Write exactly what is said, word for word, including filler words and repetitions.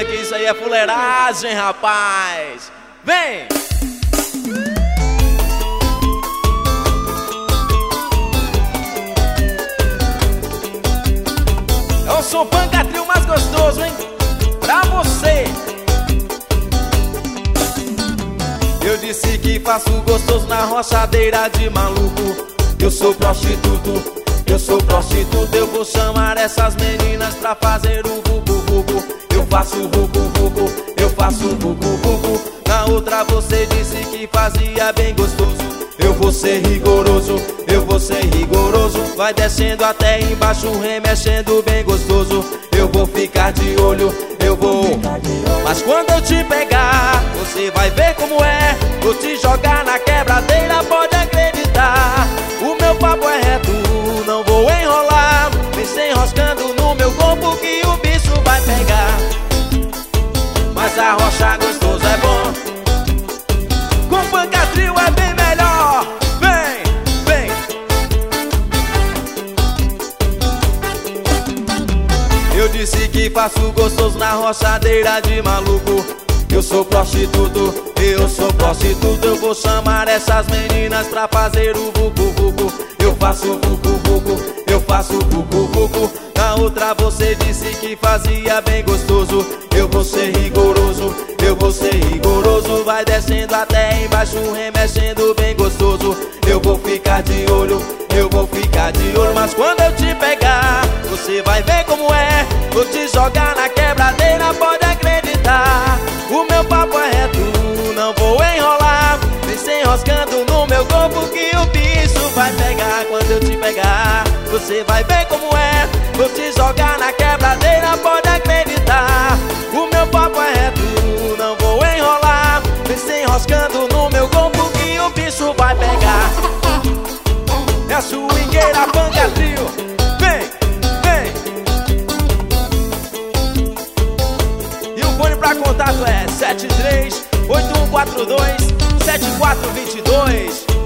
segura que isso aí é fuleiragem, rapaz. Vem! É o som pancatrio mais gostoso, hein? Pra você. Eu disse que faço gostoso na roçadeira de maluco. Eu sou prostituto, eu sou prostituto. Eu vou chamar essas meninas pra fazer o vucu-vucu. Eu faço vucu-vucu, eu faço vucu-vucu. Na outra você disse que fazia bem gostoso. Eu vou ser rigoroso, eu vou ser rigoroso. Vai descendo até embaixo, remexendo bem gostoso. Eu vou ficar de olho, eu vou. Mas quando eu te pegar, você vai ver como é. Vou te jogar na quebradeira, pode acreditar. O meu papo é reto, não vou enrolar. Vem se enroscando no meu corpo que o bicho vai pegar. Mas a rocha gostoso é bom, com pancatrio é bem melhor. Vem, vem. Eu disse que faço gostoso na roçadeira de maluco. Eu sou prostituto, eu sou prostituto. Eu vou chamar essas meninas pra fazer o vucu-vucu. Eu faço vucu-vucu, eu faço vucu-vucu. Na outra você disse que fazia bem gostoso. Eu vou ser rigoroso, eu vou ser rigoroso. Vai descendo até embaixo, remexendo bem gostoso. Eu vou ficar de olho, eu vou ficar de olho. Mas quando eu te pegar, você vai ver como é. Vou te jogar na quebradeira, pode acreditar. O meu papo é reto, não vou enrolar. Vem se enroscando no meu corpo que o bicho vai pegar. Quando eu te pegar, você vai ver como é. Vou te jogar na quebradeira, pode acreditar. O meu papo é reto, não vou enrolar. Vem se enroscando no meu corpo que o bicho vai pegar. É a swingueira pancatrio. Vem, vem. E o fone pra contato é sete três oito um quatro dois sete quatro dois dois.